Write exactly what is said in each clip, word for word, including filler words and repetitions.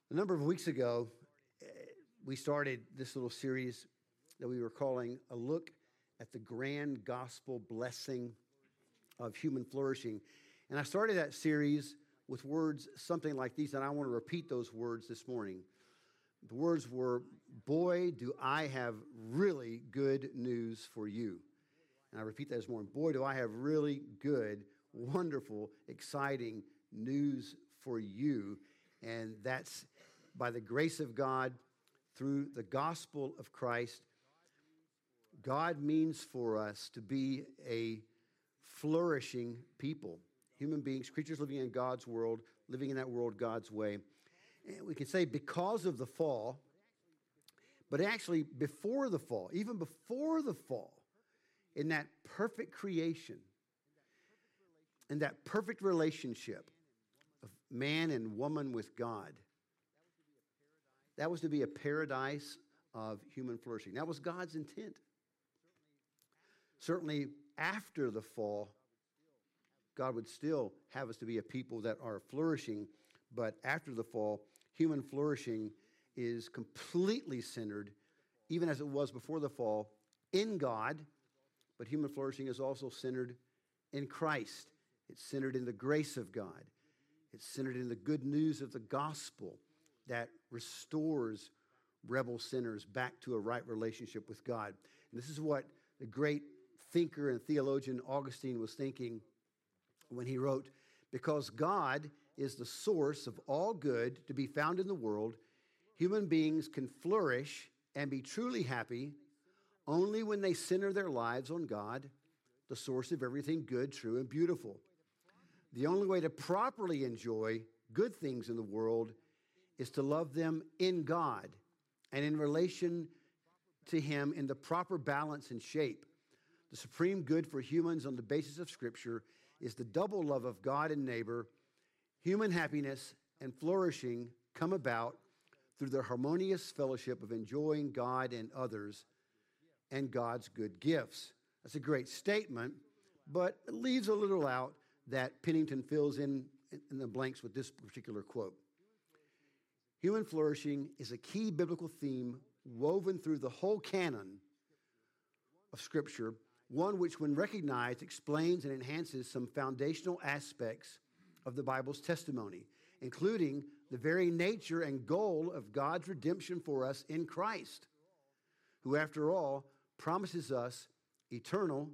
A number of weeks ago, we started this little series that we were calling A Look at the Grand Gospel Blessing of Human Flourishing. And I started that series with words something like these, and I want to repeat those words this morning. The words were, "Boy, do I have really good news for you." And I repeat that this morning. Boy, do I have really good, wonderful, exciting news for you. And that's by the grace of God, through the gospel of Christ. God means for us to be a flourishing people. Human beings, creatures living in God's world, living in that world God's way. And we can say because of the fall, but actually before the fall, even before the fall, in that perfect creation, in that perfect relationship of man and woman with God, that was to be a paradise of human flourishing. That was God's intent. Certainly after the fall, God would still have us to be a people that are flourishing, but after the fall, human flourishing is completely centered, even as it was before the fall, in God, but human flourishing is also centered in Christ. It's centered in the grace of God. It's centered in the good news of the gospel that restores rebel sinners back to a right relationship with God. And this is what the great thinker and theologian Augustine was thinking when he wrote, "Because God is the source of all good to be found in the world, human beings can flourish and be truly happy only when they center their lives on God, the source of everything good, true, and beautiful. The only way to properly enjoy good things in the world is to love them in God and in relation to Him in the proper balance and shape. The supreme good for humans on the basis of Scripture is the double love of God and neighbor. Human happiness and flourishing come about through the harmonious fellowship of enjoying God and others and God's good gifts." That's a great statement, but it leaves a little out that Pennington fills in in the blanks with this particular quote. Human flourishing is a key biblical theme woven through the whole canon of Scripture, one which, when recognized, explains and enhances some foundational aspects of the Bible's testimony, including the very nature and goal of God's redemption for us in Christ, who, after all, promises us eternal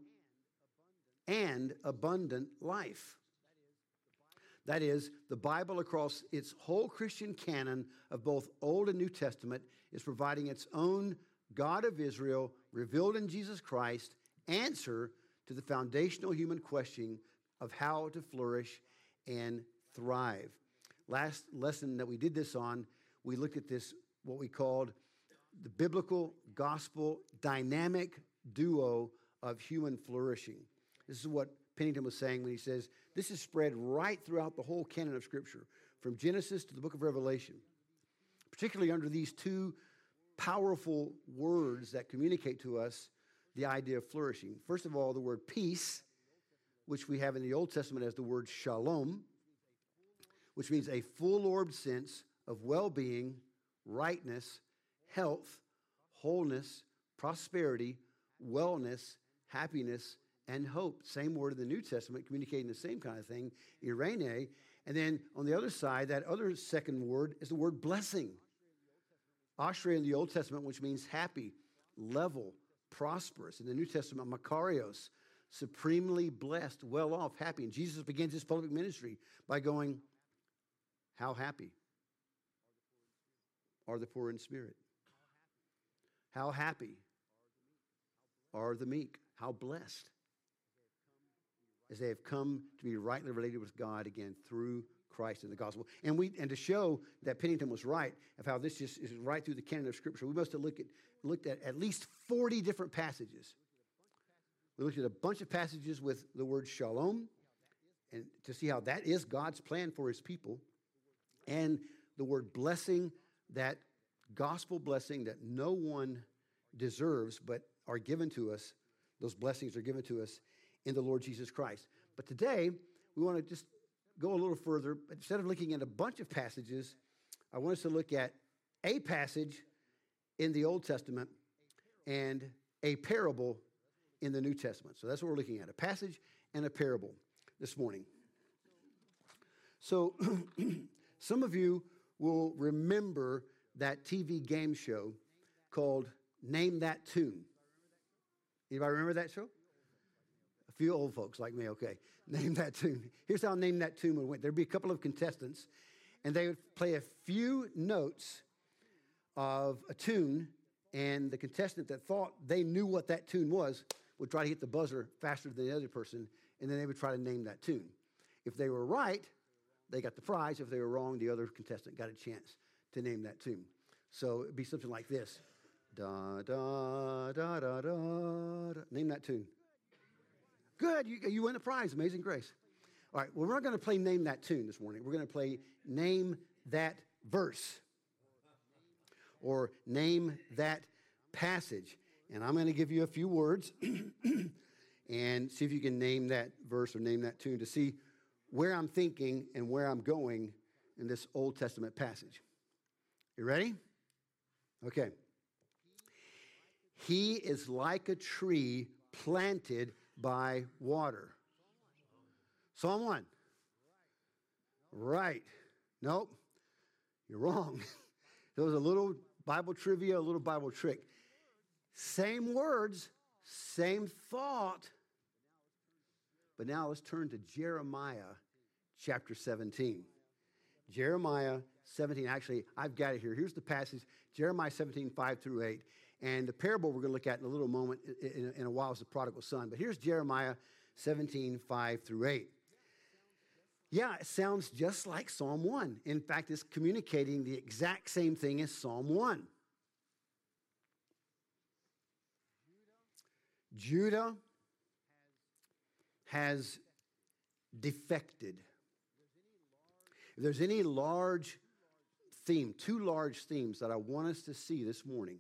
and abundant life. That is, the Bible across its whole Christian canon of both Old and New Testament is providing its own God of Israel, revealed in Jesus Christ, answer to the foundational human question of how to flourish and thrive. Last lesson that we did this on, we looked at this, what we called the biblical gospel dynamic duo of human flourishing. This is what Pennington was saying when he says, this is spread right throughout the whole canon of Scripture, from Genesis to the book of Revelation, particularly under these two powerful words that communicate to us the idea of flourishing. First of all, the word peace, which we have in the Old Testament as the word shalom, which means a full-orbed sense of well-being, rightness, health, wholeness, prosperity, wellness, happiness, and hope. Same word in the New Testament, communicating the same kind of thing, irene. And then on the other side, that other second word is the word blessing. Ashrei in the Old Testament, which means happy, level, prosperous. In the New Testament, makarios, supremely blessed, well off, happy. And Jesus begins his public ministry by going, how happy are the poor in spirit? How happy are the meek? How blessed, as they have come to be rightly related with God again through Christ and the gospel. And we and to show that Pennington was right of how this just is right through the canon of Scripture, we must have looked at, looked at at least forty different passages. We looked at a bunch of passages with the word shalom, and to see how that is God's plan for His people, and the word blessing, that gospel blessing that no one deserves but are given to us. Those blessings are given to us in the Lord Jesus Christ. But today, we want to just go a little further. Instead of looking at a bunch of passages, I want us to look at a passage in the Old Testament and a parable in the New Testament. So that's what we're looking at, a passage and a parable this morning. So some of you will remember that T V game show called Name That Tune. Anybody remember that show? A few old folks like me, okay. Name That Tune. Here's how Name That Tune went. There'd be a couple of contestants, and they would play a few notes of a tune, and the contestant that thought they knew what that tune was would try to hit the buzzer faster than the other person, and then they would try to name that tune. If they were right, they got the prize. If they were wrong, the other contestant got a chance to name that tune. So it'd be something like this. Da, da, da, da, da, da. Name that tune. Good, you, you win a prize, Amazing Grace. All right, well, we're not going to play Name That Tune this morning. We're going to play Name That Verse or Name That Passage. And I'm going to give you a few words and see if you can name that verse or name that tune to see where I'm thinking and where I'm going in this Old Testament passage. You ready? Okay. He is like a tree planted by water. Psalm one. Right. Nope. You're wrong. There was a little Bible trivia, a little Bible trick. Same words, same thought. But now let's turn to Jeremiah chapter seventeen. Jeremiah seventeen. Actually, I've got it here. Here's the passage, Jeremiah seventeen, five through eight. And the parable we're going to look at in a little moment, in a, in a while, is the prodigal son. But here's Jeremiah seventeen, five through eight. Yeah, it sounds just like Psalm one. In fact, it's communicating the exact same thing as Psalm one. Judah has defected. If there's any large theme, two large themes that I want us to see this morning,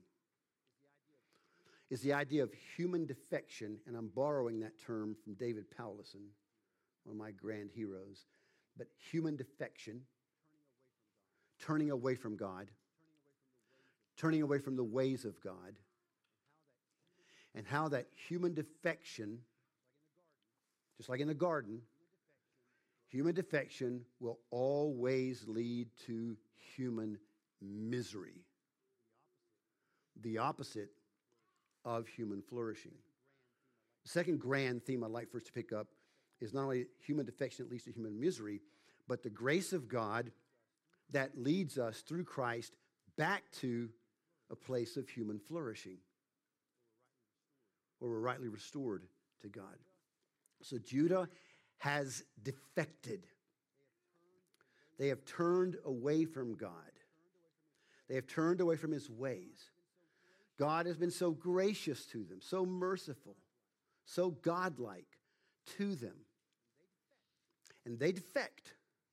is the idea of human defection, and I'm borrowing that term from David Powlison, one of my grand heroes. But human defection, turning away from God, turning away from the ways of God, and how that human defection, just like in the garden, human defection will always lead to human misery. The opposite of human flourishing. The second grand theme I'd like for us to pick up is not only human defection that leads to human misery, but the grace of God that leads us through Christ back to a place of human flourishing, where we're rightly restored to God. So Judah has defected. They have turned away from God. They have turned away from his ways. God has been so gracious to them, so merciful, so godlike to them. And they defect.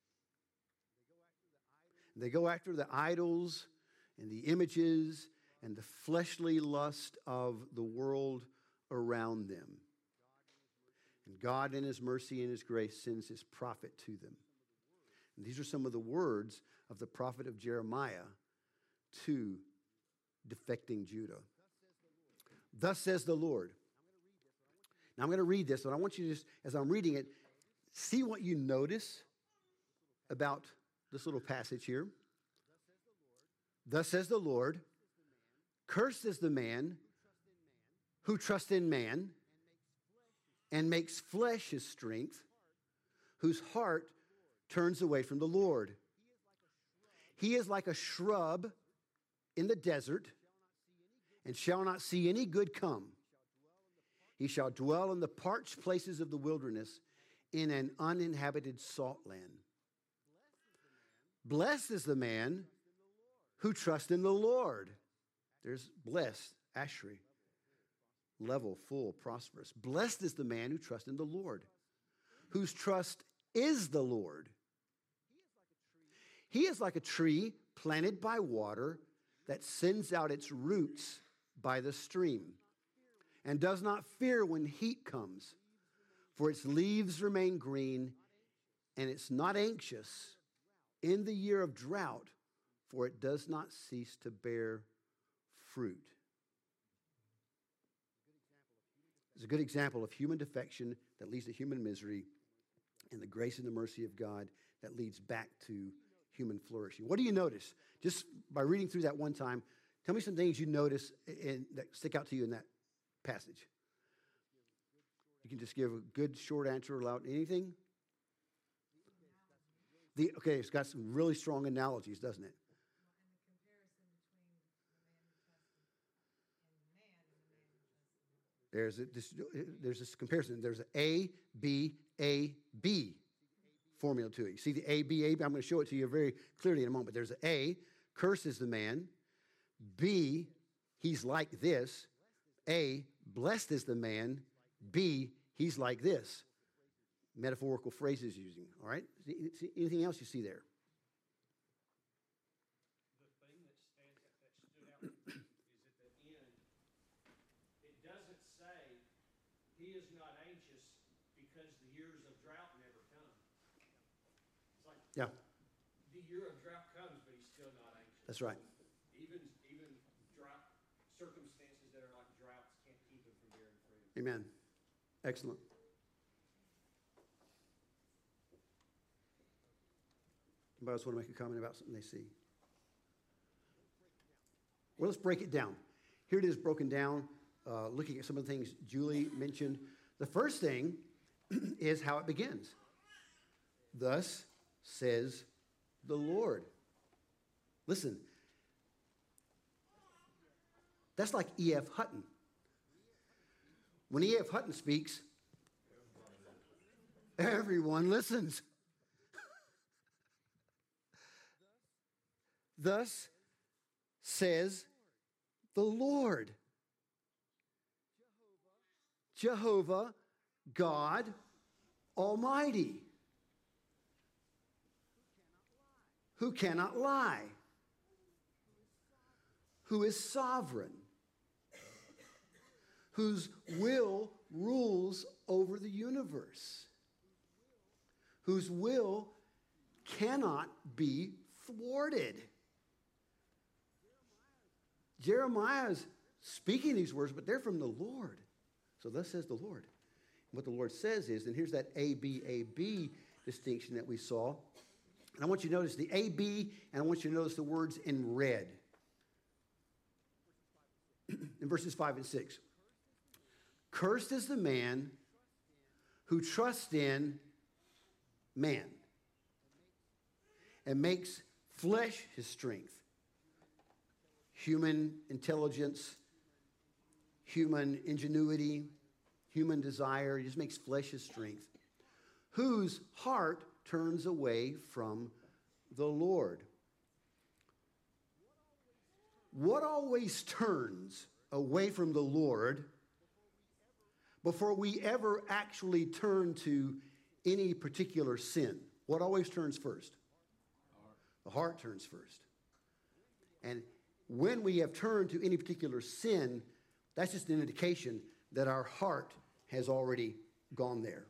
They go after the idols and the images and the fleshly lust of the world around them. And God in his mercy and his grace sends his prophet to them. And these are some of the words of the prophet of Jeremiah to defecting Judah. Thus says the Lord. Now I'm going to read this, and I want you to just, as I'm reading it, see what you notice about this little passage here. Thus says the Lord, cursed is the man who trusts in man and makes flesh his strength, whose heart turns away from the Lord. He is like a shrub in the desert and shall not see any good come. He shall dwell in the parched places of the wilderness in an uninhabited salt land. Blessed is the man who trusts in the Lord. There's blessed, Ashri. Level, full, prosperous. Blessed is the man who trusts in the Lord, whose trust is the Lord. He is like a tree planted by water that sends out its roots by the stream and does not fear when heat comes, for its leaves remain green, and it's not anxious in the year of drought, for it does not cease to bear fruit. It's a good example of human defection that leads to human misery and the grace and the mercy of God that leads back to human flourishing. What do you notice? Just by reading through that one time, tell me some things you notice in, that stick out to you in that passage. You can just give a good short answer aloud. Anything? The, okay, it's got some really strong analogies, doesn't it? There's a, this, there's this comparison. There's an A, B, A, B formula to it. You see the A, B, A, B? I'm going to show it to you very clearly in a moment. There's an A, cursed is the man. B, he's like this. A, blessed is the man. B, he's like this. Metaphorical phrases using, all right? See, see, anything else you see there? The thing that stands that stood out to me is at the end, it doesn't say he is not anxious because the years of drought never come. It's like Yeah, the year of drought comes, but he's still not anxious. that's right. Even even drought circumstances that are like droughts can't keep him from bearing fruit. Amen. Excellent. Anybody else want to make a comment about something they see? Well, let's break it down. Here it is broken down, uh, looking at some of the things Julie mentioned. The first thing is how it begins. Thus says the Lord. Listen, that's like E F. Hutton. When E F. Hutton speaks, everyone listens. Thus says the Lord. Jehovah, God Almighty, who cannot lie, who is sovereign, whose will rules over the universe, whose will cannot be thwarted. Jeremiah's speaking these words, but they're from the Lord. So thus says the Lord. And what the Lord says is, and here's that A B A B distinction that we saw. And I want you to notice the A B, and I want you to notice the words in red. In verses five and six. Cursed is the man who trusts in man and makes flesh his strength. Human intelligence, human ingenuity, human desire. He just makes flesh his strength. Whose heart turns away from the Lord. What always turns away from the Lord before we ever actually turn to any particular sin? What always turns first? The heart turns first. And when we have turned to any particular sin, that's just an indication that our heart has already gone there.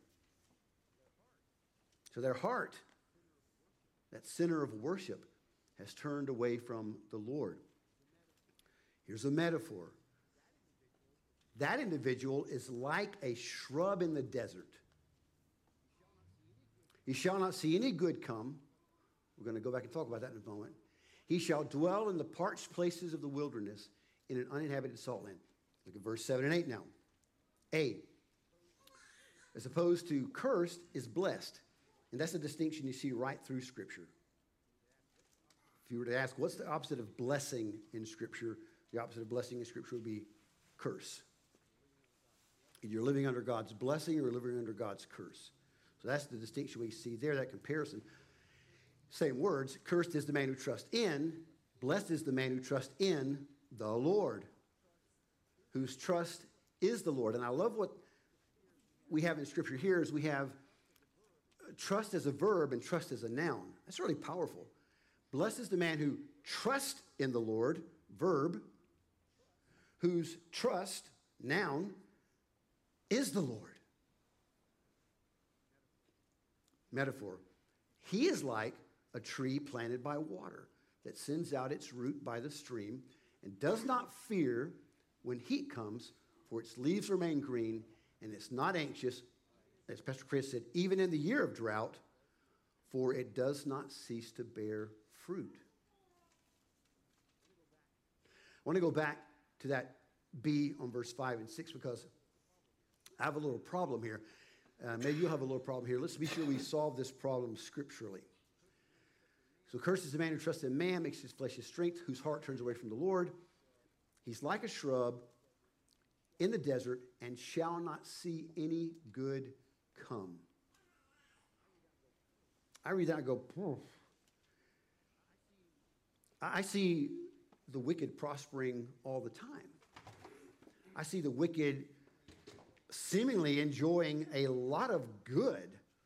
So their heart, that center of worship, has turned away from the Lord. Here's a metaphor. That individual is like a shrub in the desert. He shall not see any good come. We're going to go back and talk about that in a moment. He shall dwell in the parched places of the wilderness in an uninhabited salt land. Look at verse seven and eight now. A, as opposed to cursed, is blessed. And that's a distinction you see right through Scripture. If you were to ask, what's the opposite of blessing in Scripture? The opposite of blessing in Scripture would be curse. You're living under God's blessing or you're living under God's curse. So that's the distinction we see there, that comparison. Same words, cursed is the man who trusts in, blessed is the man who trusts in the Lord, whose trust is the Lord. And I love what we have in Scripture here is we have trust as a verb and trust as a noun. That's really powerful. Blessed is the man who trusts in the Lord, verb, whose trust, noun, is the Lord. Metaphor. He is like a tree planted by water that sends out its root by the stream and does not fear when heat comes, for its leaves remain green, and it's not anxious, as Pastor Chris said, even in the year of drought, for it does not cease to bear fruit. I want to go back to that B on verse five and six because I have a little problem here. Uh, maybe you'll have a little problem here. Let's be sure we solve this problem scripturally. So cursed is the man who trusts in man, makes his flesh his strength, whose heart turns away from the Lord. He's like a shrub in the desert and shall not see any good come. I read that and go, Poof. I see the wicked prospering all the time. I see the wicked seemingly enjoying a lot of good,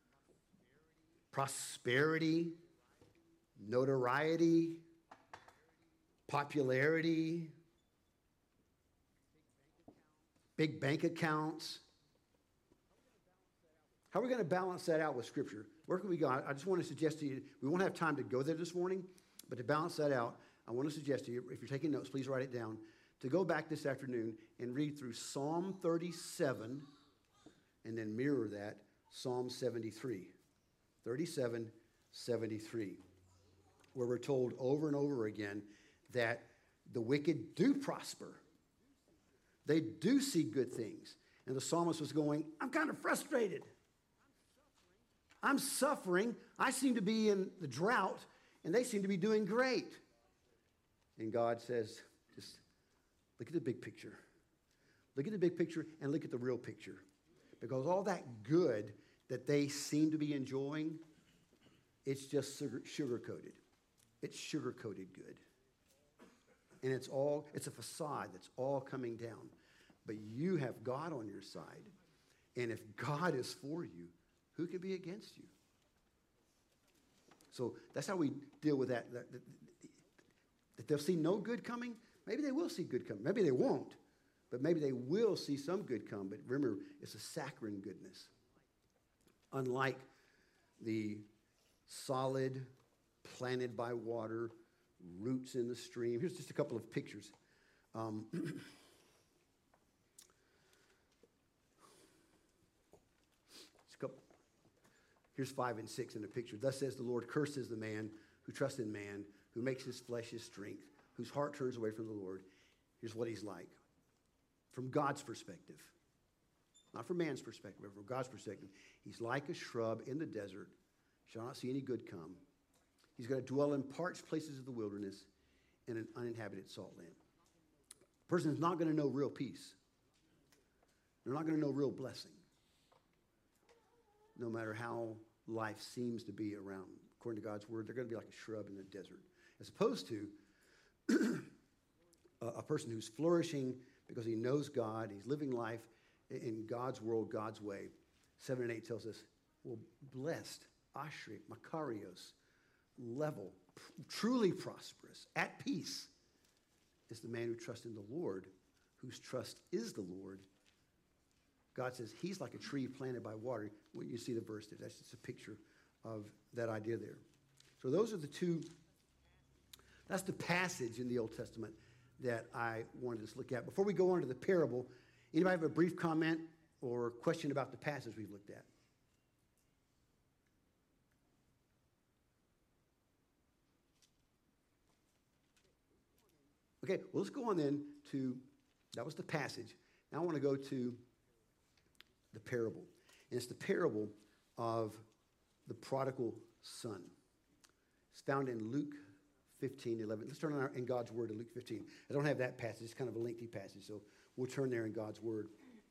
prosperity, notoriety, popularity, big bank accounts. How are we going to balance that out with Scripture? Where can we go? I just want to suggest to you, we won't have time to go there this morning, but to balance that out, I want to suggest to you, if you're taking notes, please write it down, to go back this afternoon and read through Psalm thirty-seven and then mirror that, Psalm seventy-three. thirty-seven, seventy-three, where we're told over and over again that the wicked do prosper. They do see good things. And the psalmist was going, I'm kind of frustrated. I'm suffering. I seem to be in the drought, and they seem to be doing great. And God says, just look at the big picture. Look at the big picture and look at the real picture. Because all that good that they seem to be enjoying, it's just sugar, sugar-coated. It's sugar-coated good. And it's all, it's a facade that's all coming down. But you have God on your side. And if God is for you, who can be against you? So that's how we deal with that. That, that, that they'll see no good coming. Maybe they will see good coming. Maybe they won't. But maybe they will see some good come. But remember, it's a saccharine goodness. Unlike the solid, planted by water, roots in the stream. Here's just a couple of pictures. Um, a couple. Here's five and six in the picture. Thus says the Lord, cursed is the man who trusts in man, who makes his flesh his strength, whose heart turns away from the Lord. Here's what he's like. From God's perspective. Not from man's perspective, but from God's perspective. He's like a shrub in the desert, shall not see any good come. He's going to dwell in parched places of the wilderness in an uninhabited salt land. A person is not going to know real peace. They're not going to know real blessing. No matter how life seems to be around. According to God's word, they're going to be like a shrub in the desert. As opposed to a, a person who's flourishing because he knows God, he's living life in God's world, God's way. Seven and eight tells us, well, blessed, ashri, makarios, level, pr- truly prosperous, at peace, is the man who trusts in the Lord, whose trust is the Lord. God says he's like a tree planted by water. When you see the verse there, that's just a picture of that idea there. So those are the two, that's the passage in the Old Testament that I wanted to look at. Before we go on to the parable, anybody have a brief comment or question about the passage we've looked at? Okay, well, let's go on then to, that was the passage. Now I want to go to the parable. And it's the parable of the prodigal son. It's found in Luke fifteen, eleven. Let's turn on our, in God's word to Luke fifteen. I don't have that passage. It's kind of a lengthy passage, so we'll turn there in God's word.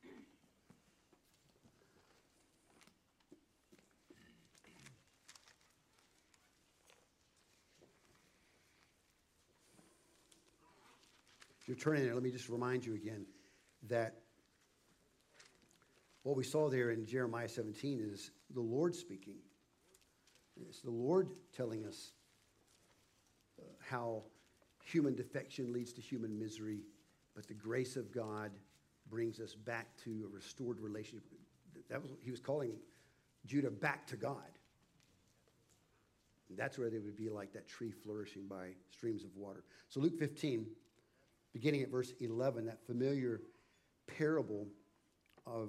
If you're turning there, let me just remind you again that what we saw there in Jeremiah seventeen is the Lord speaking. It's the Lord telling us uh, how human defection leads to human misery, but the grace of God brings us back to a restored relationship. That was, he was calling Judah back to God. And that's where they would be like that tree flourishing by streams of water. So Luke fifteen, beginning at verse eleven, that familiar parable of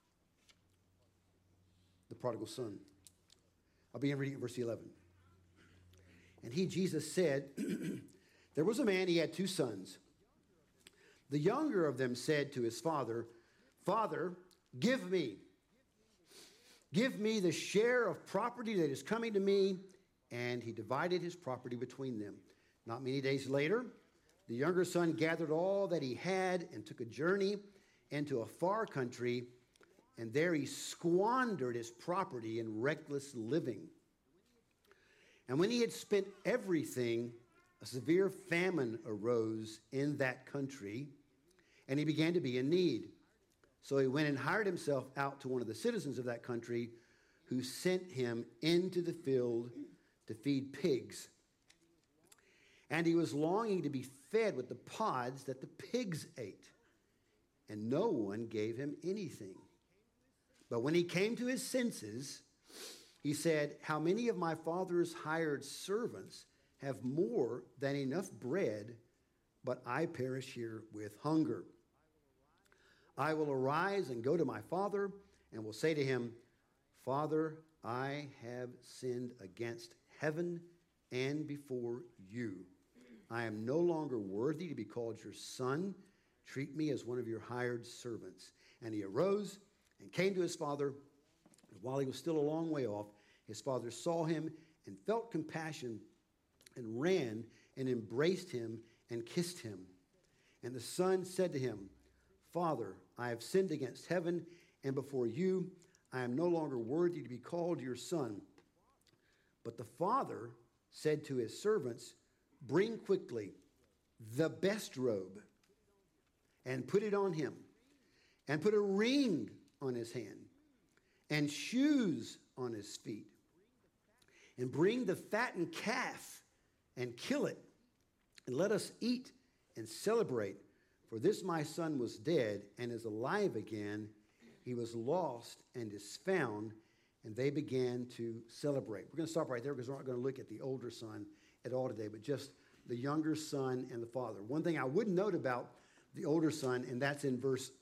the prodigal son. I'll begin reading at verse eleven. And he, Jesus, said, there was a man, he had two sons. The younger of them said to his father, Father, give me, give me the share of property that is coming to me. And he divided his property between them. Not many days later, the younger son gathered all that he had and took a journey into a far country, and there he squandered his property in reckless living. And when he had spent everything, a severe famine arose in that country, and he began to be in need. So he went and hired himself out to one of the citizens of that country, who sent him into the field to feed pigs. And he was longing to be fed with the pods that the pigs ate, and no one gave him anything. But when he came to his senses, he said, how many of my father's hired servants have more than enough bread, but I perish here with hunger? I will arise and go to my father, and will say to him, Father, I have sinned against heaven and before you. I am no longer worthy to be called your son. Treat me as one of your hired servants. And he arose and came to his father. And while he was still a long way off, his father saw him and felt compassion and ran and embraced him and kissed him. And the son said to him, Father, I have sinned against heaven and before you. I am no longer worthy to be called your son. But the father said to his servants, bring quickly the best robe and put it on him, and put a ring on his hand and shoes on his feet, and bring the fattened calf and kill it, and let us eat and celebrate. For this my son was dead and is alive again. He was lost and is found. And they began to celebrate. We're going to stop right there because we're not going to look at the older son at all today, but just the younger son and the father. One thing I would note about the older son, and that's in verse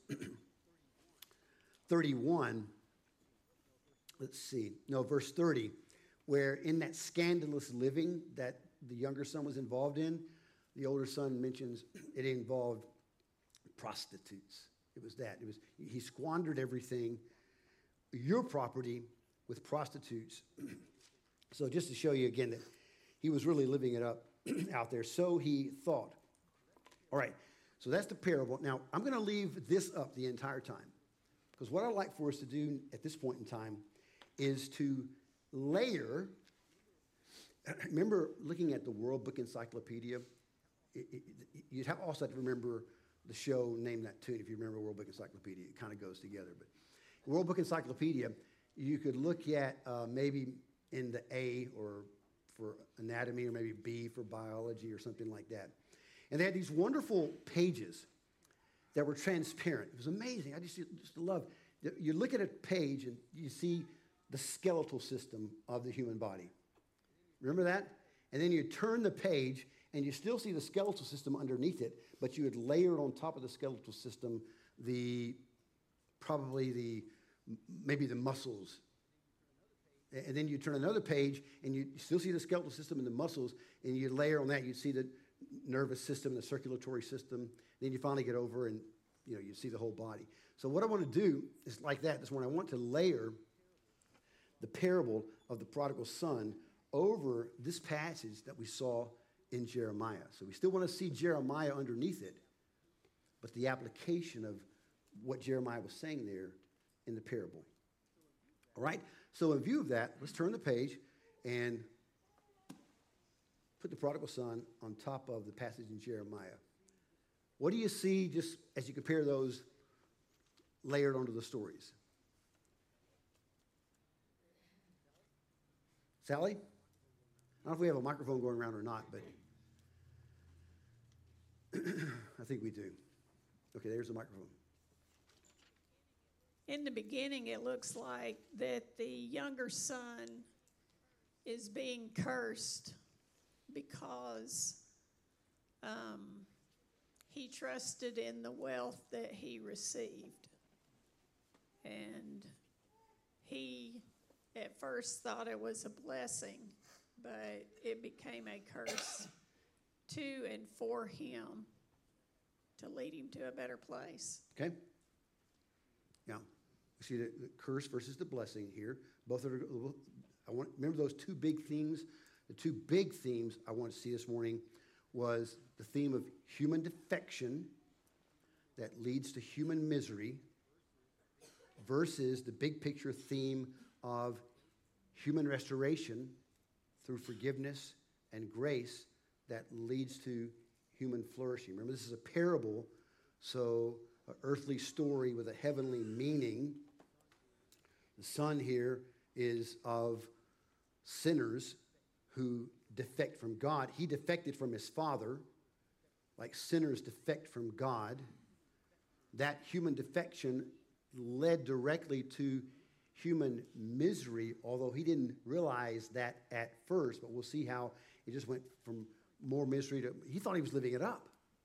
thirty-one. Let's see. No, verse thirty, where in that scandalous living that the younger son was involved in, the older son mentions it involved prostitutes. It was that. It was he squandered everything, your property, with prostitutes. So just to show you again that he was really living it up out there. So he thought. All right, so that's the parable. Now, I'm going to leave this up the entire time, because what I'd like for us to do at this point in time is to layer. Remember looking at the World Book Encyclopedia? It, it, you'd have also have to remember the show Name That Tune. If you remember World Book Encyclopedia, it kind of goes together. But World Book Encyclopedia, you could look at uh, maybe in the A or for anatomy, or maybe B for biology or something like that. And they had these wonderful pages that were transparent. It was amazing. I just, just love. You look at a page and you see the skeletal system of the human body. Remember that? And then you turn the page and you still see the skeletal system underneath it, but you had layered on top of the skeletal system the, probably the, maybe the muscles. And then you turn another page and you still see the skeletal system and the muscles, and you layer on that, you see the nervous system, the circulatory system. Then you finally get over and, you know, you see the whole body. So what I want to do is like that. This one, I want to layer the parable of the prodigal son over this passage that we saw in Jeremiah. So we still want to see Jeremiah underneath it, but the application of what Jeremiah was saying there in the parable. All right? So in view of that, let's turn the page and put the prodigal son on top of the passage in Jeremiah. What do you see just as you compare those layered onto the stories? Sally? I don't know if we have a microphone going around or not, but I think we do. Okay, there's the microphone. In the beginning, it looks like that the younger son is being cursed because um, he trusted in the wealth that he received. And he at first thought it was a blessing, but it became a curse to and for him to lead him to a better place. Okay? Now, we see the, the curse versus the blessing here. Both are, I want, remember those two big themes? The two big themes I want to see this morning was the theme of human defection that leads to human misery versus the big picture theme of human restoration through forgiveness and grace that leads to human flourishing. Remember, this is a parable, so an earthly story with a heavenly meaning. The son here is of sinners who defect from God. He defected from his father, like sinners defect from God. That human defection led directly to human misery, although he didn't realize that at first, but we'll see how it just went from more misery to, he thought he was living it up.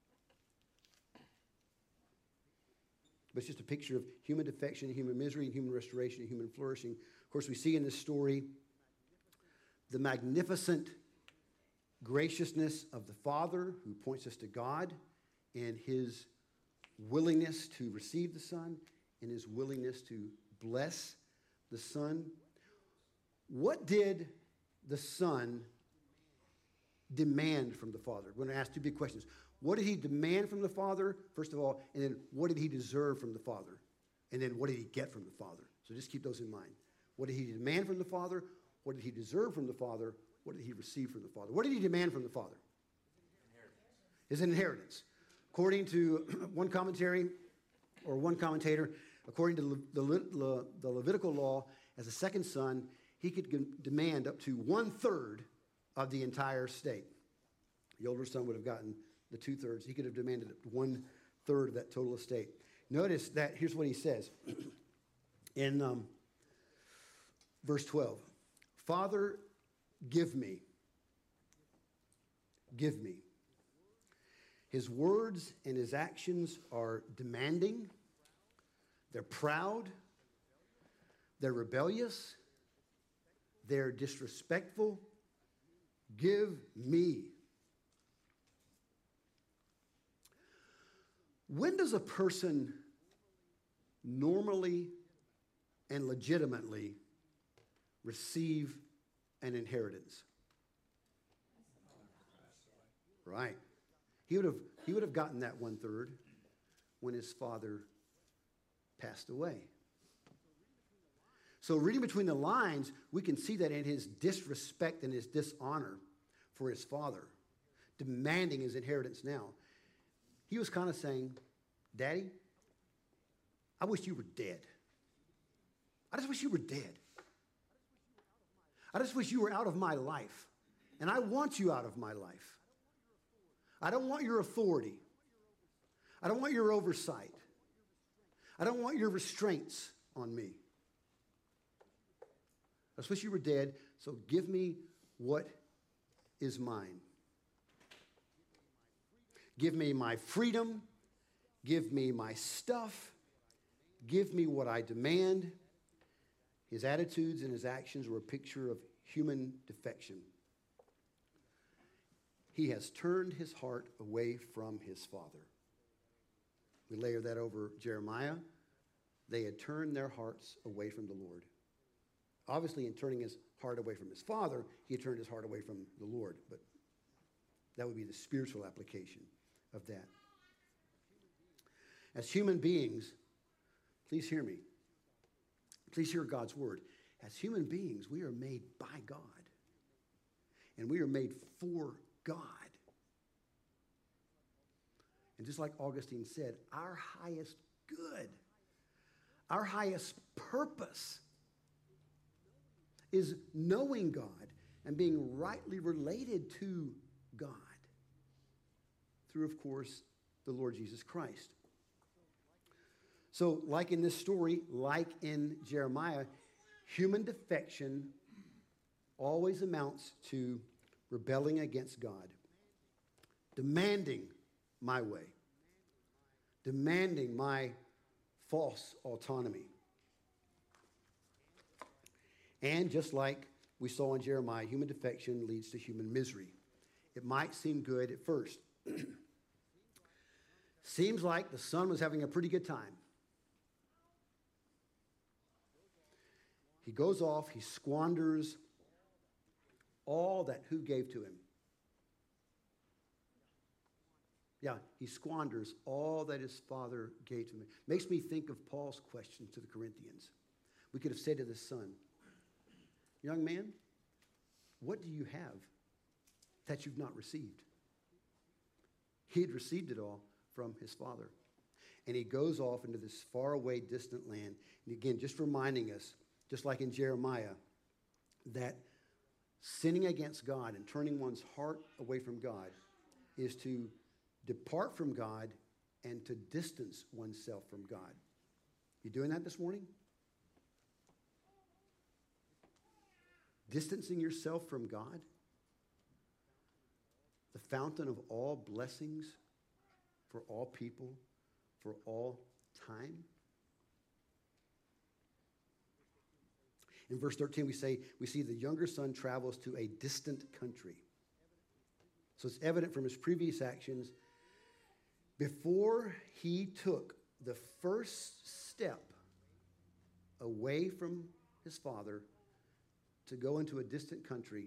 But it's just a picture of human defection, human misery, human restoration, and human flourishing. Of course, we see in this story the magnificent graciousness of the Father who points us to God and his willingness to receive the Son and his willingness to bless the Son. What did the Son demand from the Father? We're going to ask two big questions. What did he demand from the Father, first of all, and then what did he deserve from the Father? And then what did he get from the Father? So just keep those in mind. What did he demand from the Father? What did he deserve from the Father? What did he receive from the Father? What did he demand from the Father? Inheritance. His inheritance. According to one commentary, or one commentator, according to the, Le, the Levitical law, as a second son, he could g- demand up to one-third of the entire state. The older son would have gotten the two-thirds. He could have demanded one-third of that total estate. Notice that, here's what he says in um, verse twelve. Father, give me. Give me. His words and his actions are demanding. They're proud. They're rebellious. They're disrespectful. Give me. When does a person normally and legitimately receive an inheritance? Right. He would have, he would have gotten that one-third when his father passed away. So reading between the lines, we can see that in his disrespect and his dishonor for his father, demanding his inheritance now, he was kind of saying, Daddy, I wish you were dead. I just wish you were dead. I just wish you were out of my life. And I want you out of my life. I don't want your authority. I don't want your oversight. I don't want your restraints on me. I just wish you were dead, so give me what is mine. Give me my freedom. Give me my stuff. Give me what I demand. His attitudes and his actions were a picture of human defection. He has turned his heart away from his father. We layer that over Jeremiah. They had turned their hearts away from the Lord. Obviously, in turning his heart away from his father, he had turned his heart away from the Lord. But that would be the spiritual application of that. As human beings, please hear me. Please hear God's word. As human beings, we are made by God. And we are made for God. And just like Augustine said, our highest good, our highest purpose is knowing God and being rightly related to God through, of course, the Lord Jesus Christ. So, like in this story, like in Jeremiah, human defection always amounts to rebelling against God, demanding my way, demanding my false autonomy. And just like we saw in Jeremiah, human defection leads to human misery. It might seem good at first. Seems like the son was having a pretty good time. He goes off, he squanders all that who gave to him. Yeah, he squanders all that his father gave to him. Makes me think of Paul's question to the Corinthians. We could have said to the son, young man, what do you have that you've not received? He had received it all from his father. And he goes off into this faraway, distant land. And again, just reminding us, just like in Jeremiah, that sinning against God and turning one's heart away from God is to depart from God and to distance oneself from God. You doing that this morning? Distancing yourself from God? The fountain of all blessings for all people, for all time? In verse thirteen, we say, we see the younger son travels to a distant country. So it's evident from his previous actions, before he took the first step away from his father to go into a distant country,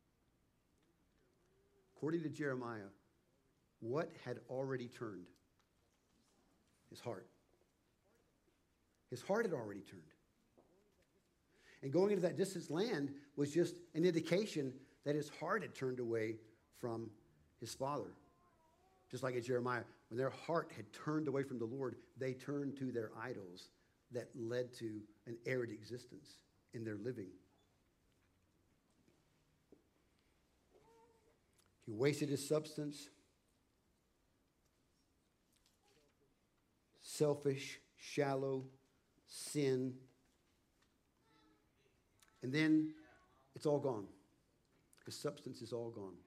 according to Jeremiah, what had already turned? His heart. His heart had already turned. And going into that distant land was just an indication that his heart had turned away from his father. Just like in Jeremiah, when their heart had turned away from the Lord, they turned to their idols that led to an arid existence in their living. He wasted his substance. Selfish, shallow, sin. And then it's all gone. His substance is all gone.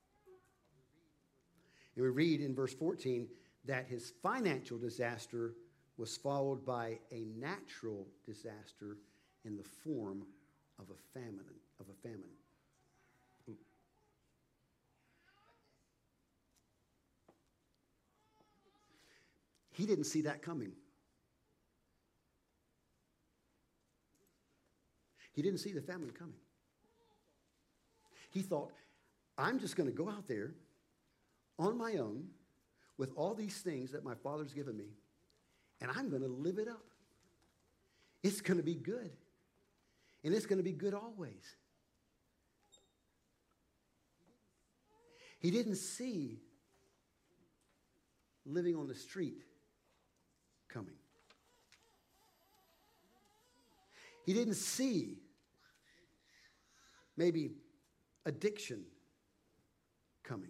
And we read in verse fourteen that his financial disaster was followed by a natural disaster in the form of a famine, of a famine. He didn't see that coming. He didn't see the famine coming. He thought, I'm just going to go out there on my own with all these things that my father's given me, and I'm going to live it up. It's going to be good. And it's going to be good always. He didn't see living on the street coming. He didn't see maybe addiction coming.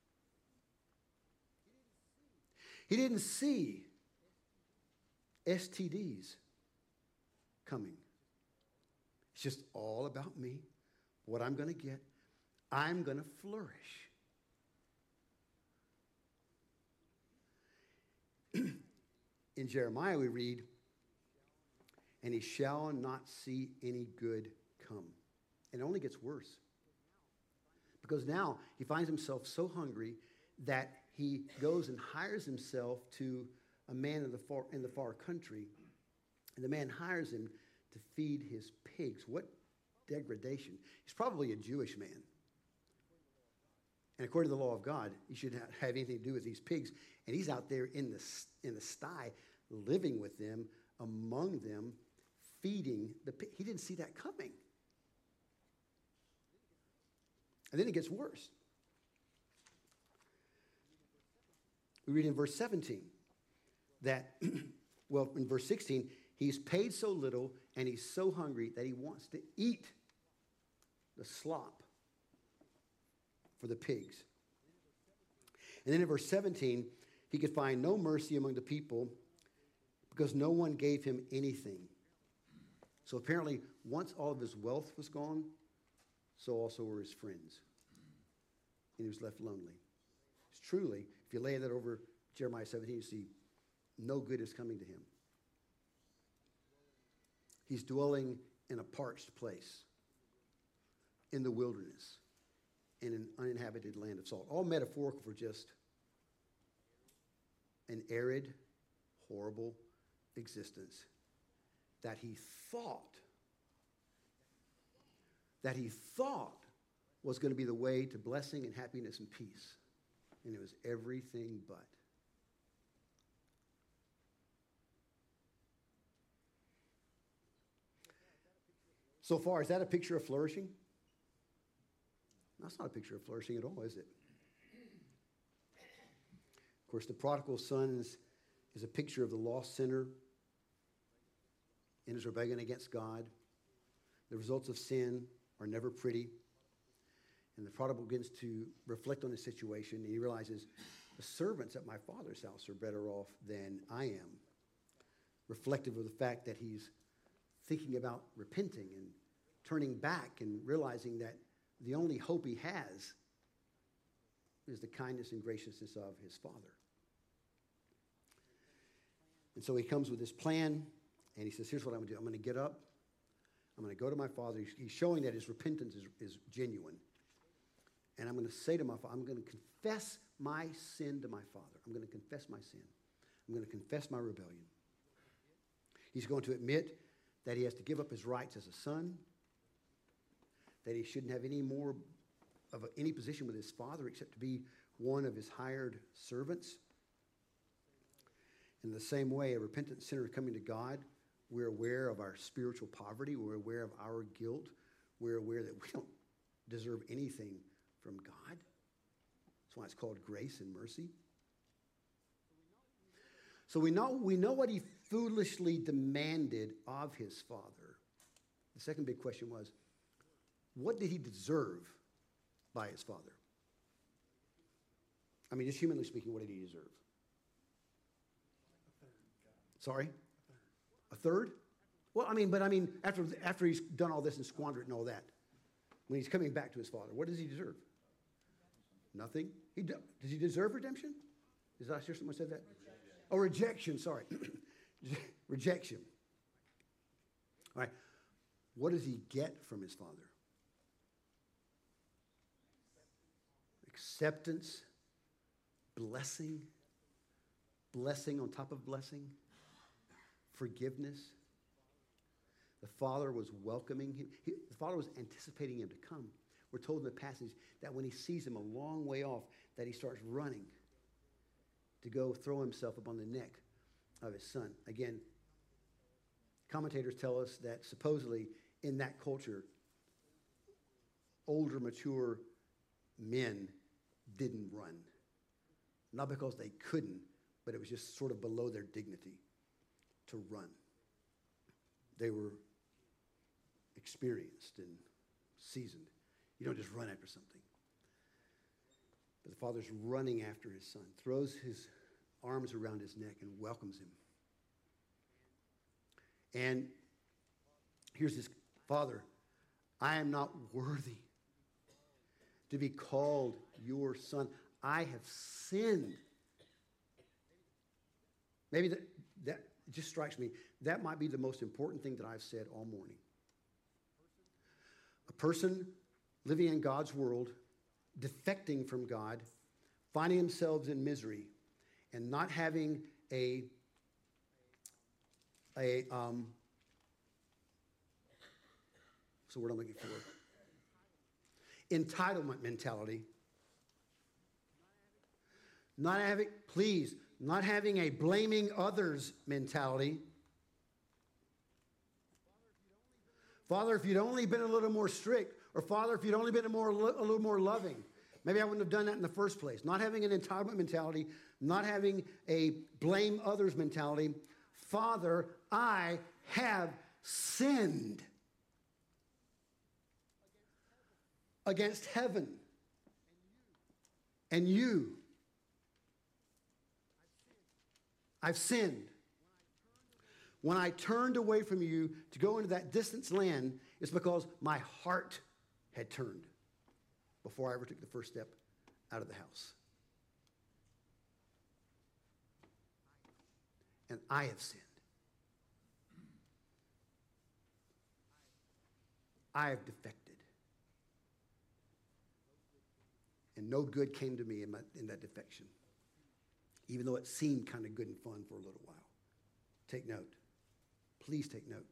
He didn't see S T Ds coming. It's just all about me, what I'm going to get. I'm going to flourish. In Jeremiah we read, and he shall not see any good come. And it only gets worse. Because now he finds himself so hungry that he goes and hires himself to a man in the far, in the far country. And the man hires him to feed his pigs. What degradation. He's probably a Jewish man. And according to the law of God, he shouldn't have anything to do with these pigs. And he's out there in the, in the sty, living with them, among them, feeding the pig. He didn't see that coming. And then it gets worse. We read in verse seventeen that, well, in verse sixteen, he's paid so little and he's so hungry that he wants to eat the slop for the pigs. And then in verse seventeen, he could find no mercy among the people because no one gave him anything. So apparently, once all of his wealth was gone, so also were his friends. And he was left lonely. It's truly, if you lay that over Jeremiah seventeen, you see no good is coming to him. He's dwelling in a parched place, in the wilderness, in an uninhabited land of salt. All metaphorical for just an arid, horrible existence that he thought, that he thought was going to be the way to blessing and happiness and peace. And it was everything but. So far, is that a picture of flourishing? That's not a picture of flourishing at all, is it? Of course, the prodigal son is, is a picture of the lost sinner in his rebellion against God. The results of sin are never pretty. And the prodigal begins to reflect on his situation, and he realizes the servants at my father's house are better off than I am. Reflective of the fact that he's thinking about repenting and turning back and realizing that the only hope he has is the kindness and graciousness of his father. And so he comes with this plan, and he says, here's what I'm going to do. I'm going to get up. I'm going to go to my father. He's, he's showing that his repentance is, is genuine. And I'm going to say to my father, I'm going to confess my sin to my father. I'm going to confess my sin. I'm going to confess my rebellion. He's going to admit that he has to give up his rights as a son, that he shouldn't have any more of a, any position with his father except to be one of his hired servants. In the same way, a repentant sinner coming to God, we're aware of our spiritual poverty. We're aware of our guilt. We're aware that we don't deserve anything from God. That's why it's called grace and mercy. So we know, we know what he foolishly demanded of his father. The second big question was, what did he deserve by his father? I mean, just humanly speaking, what did he deserve? Sorry? A third? Well, I mean, but I mean, after, after he's done all this and squandered it and all that, when he's coming back to his father, what does he deserve? Nothing. He do, does he deserve redemption? Is that hear someone said that? Rejection. Oh, rejection, sorry. Rejection. All right. What does he get from his father? Acceptance, blessing, blessing on top of blessing, forgiveness. The father was welcoming him. He, the father was anticipating him to come. We're told in the passage that when he sees him a long way off, that he starts running to go throw himself upon the neck of his son. Again, commentators tell us that supposedly in that culture, older, mature men didn't run. Not because they couldn't, but it was just sort of below their dignity to run. They were experienced and seasoned. You don't just run after something. But the father's running after his son, throws his arms around his neck and welcomes him. And here's his father. I am not worthy to be called your son. I have sinned. Maybe that, that just strikes me. That might be the most important thing that I've said all morning. A person living in God's world, defecting from God, finding themselves in misery, and not having a, a um, what's the word I'm looking for? Entitlement mentality. Not having, please, not having a blaming others mentality. Father, if you'd only been a little more strict, or Father, if you'd only been a, more, a little more loving, maybe I wouldn't have done that in the first place. Not having an entitlement mentality, not having a blame others mentality. Father, I have sinned against heaven and you. I've sinned. When I turned away from you to go into that distant land, it's because my heart had turned before I ever took the first step out of the house. And I have sinned. I have defected. And no good came to me in, my, in that defection, even though it seemed kind of good and fun for a little while. Take note. Please take note.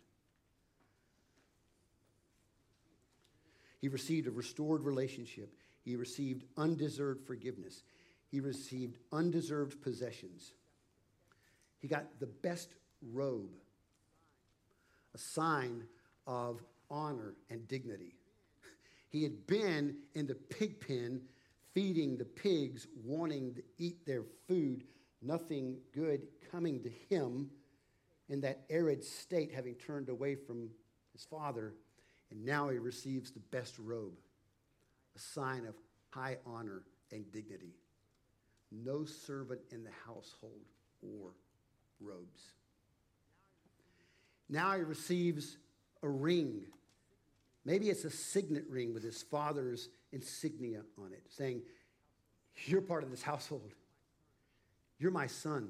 He received a restored relationship. He received undeserved forgiveness. He received undeserved possessions. He got the best robe, a sign of honor and dignity. He had been in the pig pen feeding the pigs, wanting to eat their food, nothing good coming to him in that arid state, having turned away from his father. And now he receives the best robe, a sign of high honor and dignity. No servant in the household wore robes. Now he receives a ring. Maybe it's a signet ring with his father's insignia on it, saying, you're part of this household. You're my son.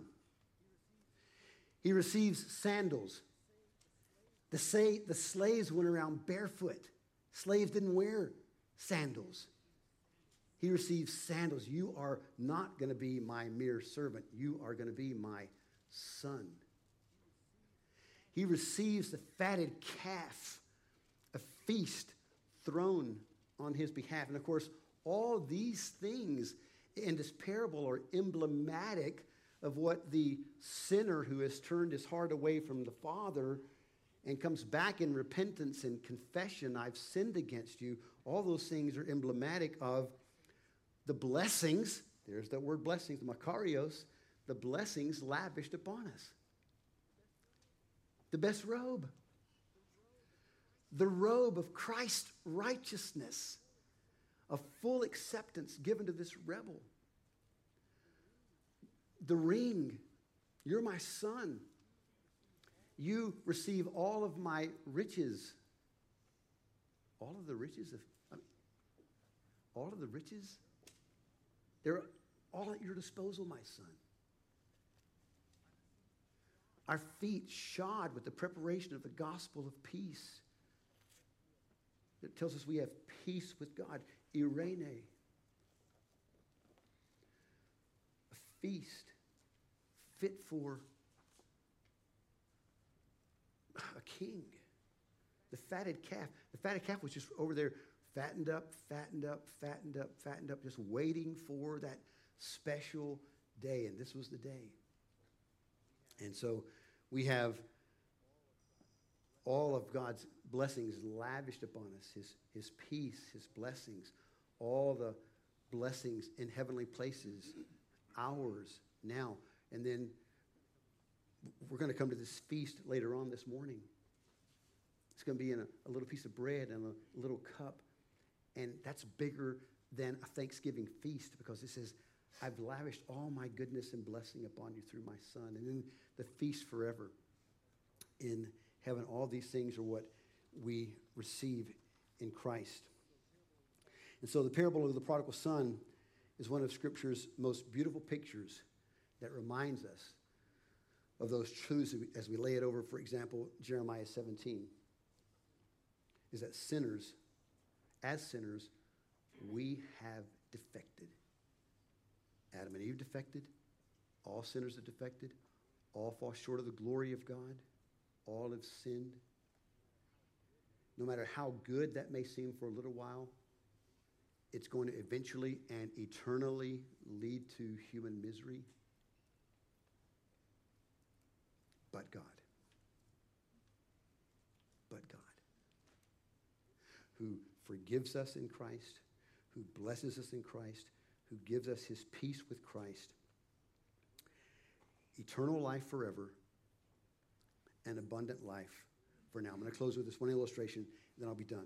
He receives sandals. The, say, the slaves went around barefoot. Slaves didn't wear sandals. He receives sandals. You are not going to be my mere servant. You are going to be my son. He receives the fatted calf, a feast thrown on his behalf. And of course, all these things in this parable are emblematic of what the sinner who has turned his heart away from the Father and comes back in repentance and confession, I've sinned against you. All those things are emblematic of the blessings. There's that word blessings, makarios, the blessings lavished upon us. The best robe. The robe of Christ's righteousness, a full acceptance given to this rebel. The ring, you're my son. You receive all of my riches. All of the riches of, I mean, all of the riches, they're all at your disposal, my son. Our feet shod with the preparation of the gospel of peace. It tells us we have peace with God. Irene. A feast fit for a king. The fatted calf. The fatted calf was just over there fattened up, fattened up, fattened up, fattened up, just waiting for that special day. And this was the day. And so we have all of God's blessings lavished upon us, his, his peace, his blessings, all the blessings in heavenly places, ours now. And then we're going to come to this feast later on this morning. It's going to be in a, a little piece of bread and a little cup. And that's bigger than a Thanksgiving feast because it says, I've lavished all my goodness and blessing upon you through my son. And then the feast forever in heaven. All these things are what we receive in Christ. And so the parable of the prodigal son is one of Scripture's most beautiful pictures that reminds us of those truths as we lay it over, for example, Jeremiah seventeen, is that sinners, as sinners, we have defected. Adam and Eve defected. All sinners have defected. All fall short of the glory of God. All have sinned. No matter how good that may seem for a little while, it's going to eventually and eternally lead to human misery. But God. But God. Who forgives us in Christ, who blesses us in Christ, who gives us his peace with Christ, eternal life forever, and abundant life for now. I'm going to close with this one illustration, then I'll be done.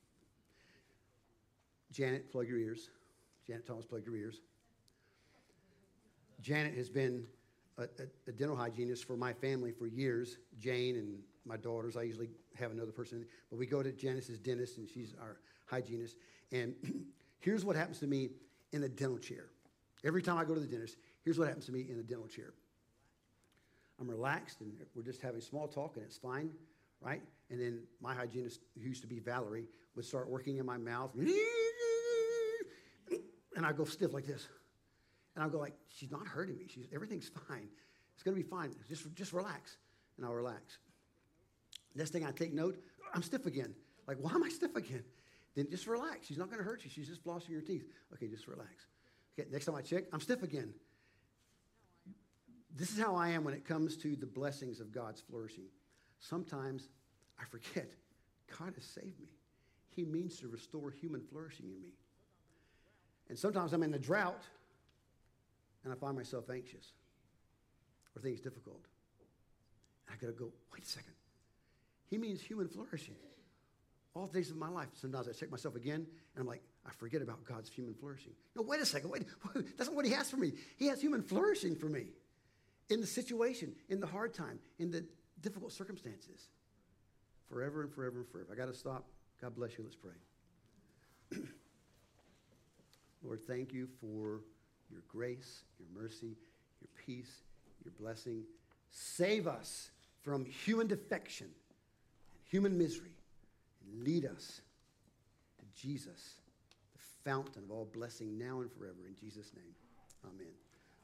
Janet, plug your ears. Janet Thomas, plug your ears. Janet has been a, a, a dental hygienist for my family for years, Jane and my daughters. I usually have another person, but we go to Janice's dentist, and she's our hygienist. And here's what happens to me in a dental chair. Every time I go to the dentist, here's what happens to me in a dental chair. I'm relaxed, and we're just having small talk, and it's fine, right? And then my hygienist, who used to be Valerie, would start working in my mouth, and I go stiff like this. And I'll go like, she's not hurting me. She's, everything's fine. It's going to be fine. Just, just relax. And I'll relax. Next thing I take note, I'm stiff again. Like, why am I stiff again? Then just relax. She's not going to hurt you. She's just flossing your teeth. Okay, just relax. Okay, next time I check, I'm stiff again. This is how I am when it comes to the blessings of God's flourishing. Sometimes I forget, God has saved me. He means to restore human flourishing in me. And sometimes I'm in a drought, and I find myself anxious or things difficult. I got to go, wait a second. He means human flourishing. All the days of my life, sometimes I check myself again, and I'm like, I forget about God's human flourishing. No, wait a second. Wait, that's not what he has for me. He has human flourishing for me in the situation, in the hard time, in the difficult circumstances, forever and forever and forever. I got to stop. God bless you. Let's pray. Lord, thank you for your grace, your mercy, your peace, your blessing. Save us from human defection and human misery, and lead us to Jesus, the fountain of all blessing now and forever. In Jesus' name, amen.